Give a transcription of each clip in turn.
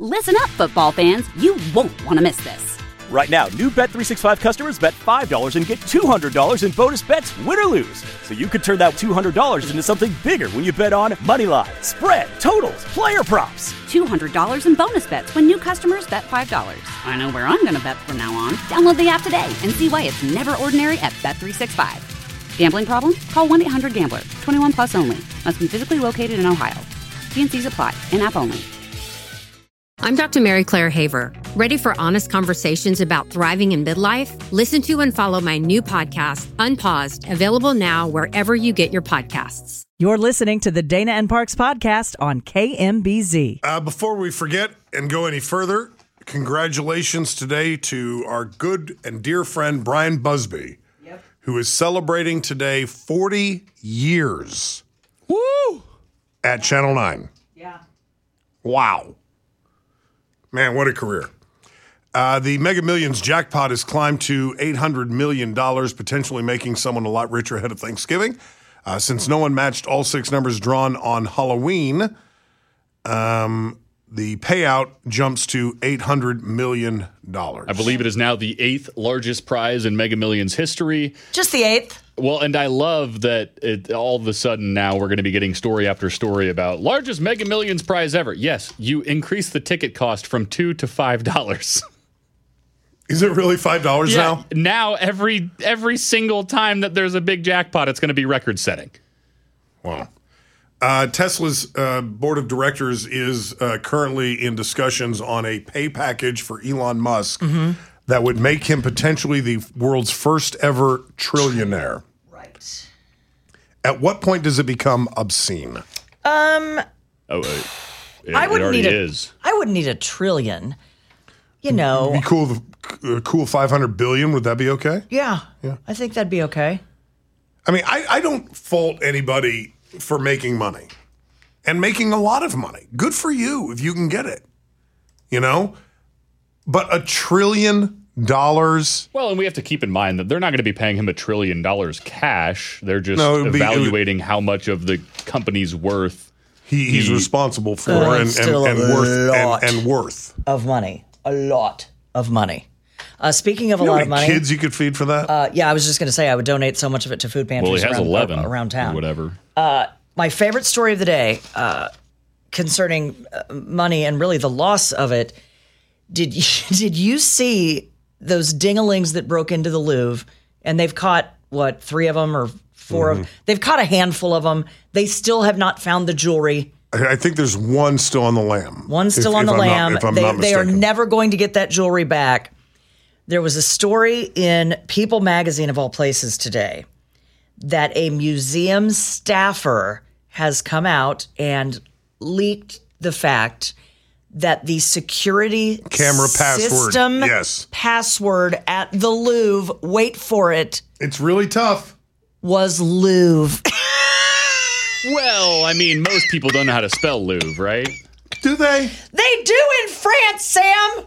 Listen up, football fans. You won't want to miss this. Right now, new Bet365 customers bet $5 and get $200 in bonus bets, win or lose. So you could turn that $200 into something bigger when you bet on money line, spread, totals, player props. $200 in bonus bets when new customers bet $5. I know where I'm going to bet from now on. Download the app today and see why it's never ordinary at Bet365. Gambling problem? Call 1-800-GAMBLER. 21 plus only. Must be physically located in Ohio. T&Cs apply. In-app only. I'm Dr. Mary Claire Haver. Ready for honest conversations about thriving in midlife? Listen to and follow my new podcast, Unpaused, available now wherever you get your podcasts. You're listening to the Dana and Parks podcast on KMBZ. Before we forget and go any further, congratulations today to our good and dear friend Brian Busby, who is celebrating today 40 years at Channel 9. Yeah. Wow. Man, what a career. The Mega Millions jackpot has climbed to $800 million, potentially making someone a lot richer ahead of Thanksgiving. Since no one matched all six numbers drawn on Halloween, the payout jumps to $800 million. I believe it is now the 8th largest prize in Mega Millions history. Just the 8th. Well, and I love that all of a sudden now we're going to be getting story after story about largest Mega Millions prize ever. Yes, you increase the ticket cost from $2 to $5. Is it really $5 now? Now every single time that there's a big jackpot, it's going to be record setting. Wow. Tesla's board of directors is currently in discussions on a pay package for Elon Musk that would make him potentially the world's first ever trillionaire. Right. At what point does it become obscene? I wouldn't need a trillion. You know. It'd be cool. A cool 500 billion. Would that be okay? Yeah. I think that'd be okay. I mean, I don't fault anybody for making money and making a lot of money. Good for you if you can get it, you know? But $1 trillion? Well, and we have to keep in mind that they're not going to be paying him $1 trillion cash. They're just evaluating how much of the company's worth he's responsible for and worth of money. A lot of money. Speaking of a lot of money, kids you could feed for that. Yeah, I was just going to say I would donate so much of it to food pantries. Well, he has 11 around town, or whatever. My favorite story of the day concerning money and really the loss of it. Did you see those ding-a-lings that broke into the Louvre? And they've caught, 3 of them or 4 of them? They've caught a handful of them. They still have not found the jewelry. I think there's one still on the lam. One's still on the lam. They are never going to get that jewelry back. There was a story in People magazine, of all places, today that a museum staffer has come out and leaked the fact that the security camera system password at the Louvre, wait for it. It's really tough. Was Louvre. Well, I mean, most people don't know how to spell Louvre, right? Do they? They do in France, Sam.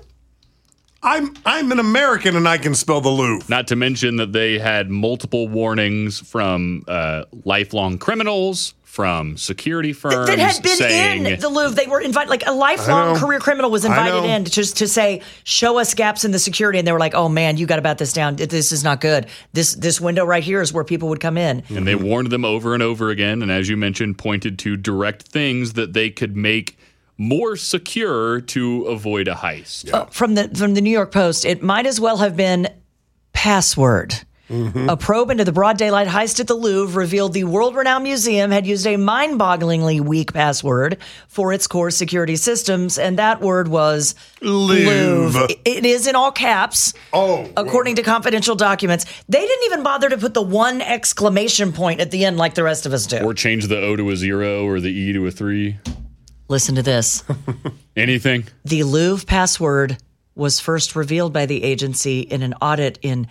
I'm an American and I can spell the Louvre. Not to mention that they had multiple warnings from lifelong criminals, from security firms that had been in the Louvre. They were invited, like a lifelong career criminal was invited in just to say, show us gaps in the security. And they were like, oh man, you got to bat this down. This is not good. This window right here is where people would come in. And they warned them over and over again. And as you mentioned, pointed to direct things that they could make more secure to avoid a heist. Yeah. From the New York Post, it might as well have been password. A probe into the broad daylight heist at the Louvre revealed the world-renowned museum had used a mind-bogglingly weak password for its core security systems, and that word was Louvre. It is in all caps, according to confidential documents. They didn't even bother to put the one exclamation point at the end like the rest of us do. Or change the O to a 0 or the E to a 3. Listen to this. Anything? The Louvre password was first revealed by the agency in an audit in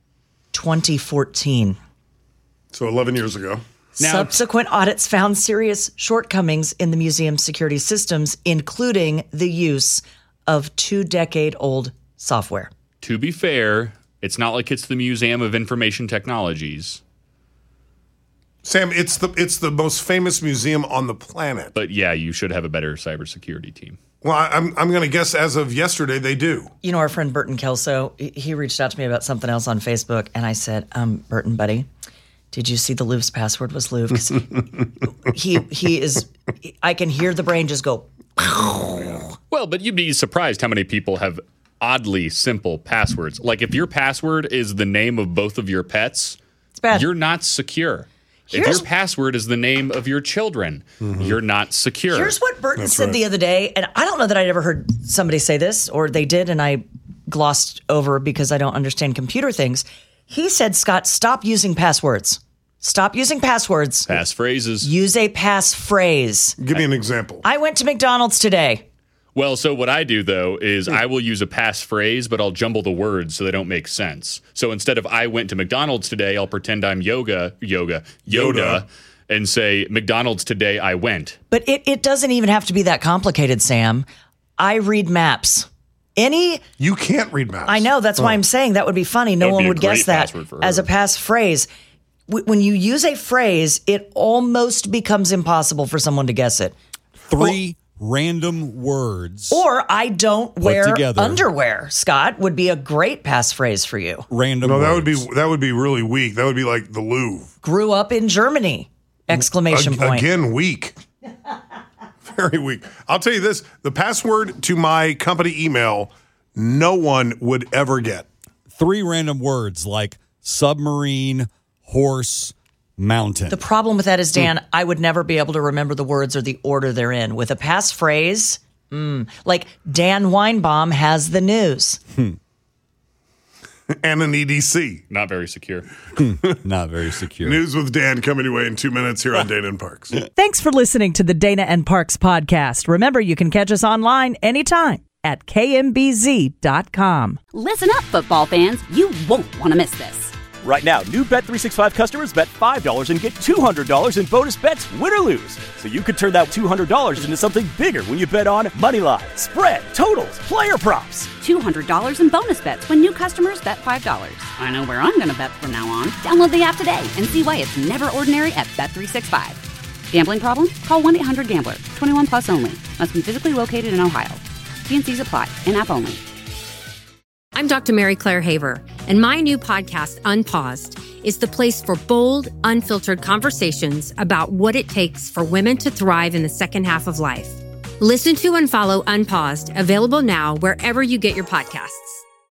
2014. So 11 years ago. Subsequent audits found serious shortcomings in the museum's security systems, including the use of 2-decade-old software. To be fair, it's not like it's the Museum of Information Technologies. Sam, it's the most famous museum on the planet. But yeah, you should have a better cybersecurity team. Well, I'm going to guess as of yesterday they do. You know, our friend Burton Kelso, he reached out to me about something else on Facebook, and I said, Burton, buddy, did you see the Louvre's password was Louvre? 'Cause he is, I can hear the brain just go. Well, but you'd be surprised how many people have oddly simple passwords. Like if your password is the name of both of your pets, It's bad. you're not secure. If your password is the name of your children, you're not secure. Here's what Burton said the other day, and I don't know that I'd ever heard somebody say this, or they did, and I glossed over because I don't understand computer things. He said, Scott, stop using passwords. Stop using passwords. Passphrases. Use a passphrase. Give me an example. I went to McDonald's today. Well, so what I do, though, is I will use a passphrase, but I'll jumble the words so they don't make sense. So instead of I went to McDonald's today, I'll pretend I'm Yoda, and say McDonald's today I went. But it doesn't even have to be that complicated, Sam. I read maps. You can't read maps. I know. That's why I'm saying that would be funny. No That would one be a would guess great that password for as her. a passphrase. When you use a phrase, it almost becomes impossible for someone to guess it. 3 random words. Or I don't wear together. underwear, Scott, would be a great passphrase for you. Random No, words. that would be really weak. That would be like the Louvre. Grew up in Germany! Exclamation point. Again, weak. Very weak. I'll tell you this, the password to my company email, no one would ever get. 3 random words like submarine, horse, mountain. The problem with that is, Dan, I would never be able to remember the words or the order they're in. With a passphrase, like Dan Weinbaum has the news. And an EDC. Not very secure. Not very secure. News with Dan coming your way in 2 minutes here on Dana and Parks. Thanks for listening to the Dana and Parks podcast. Remember, you can catch us online anytime at kmbz.com. Listen up, football fans. You won't want to miss this. Right now, new Bet365 customers bet $5 and get $200 in bonus bets, win or lose. So you could turn that $200 into something bigger when you bet on money line, spread, totals, player props. $200 in bonus bets when new customers bet $5. I know where I'm going to bet from now on. Download the app today and see why it's never ordinary at Bet365. Gambling problem? Call 1-800-GAMBLER. 21 plus only. Must be physically located in Ohio. T&Cs apply. In-app only. I'm Dr. Mary Claire Haver, and my new podcast, Unpaused, is the place for bold, unfiltered conversations about what it takes for women to thrive in the second half of life. Listen to and follow Unpaused, available now wherever you get your podcasts.